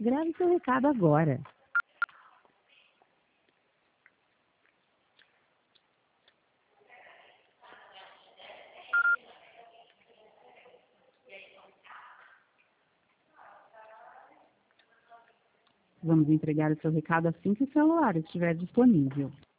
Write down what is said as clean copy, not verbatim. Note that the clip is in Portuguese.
Grave seu recado agora. Vamos entregar o seu recado assim que o celular estiver disponível.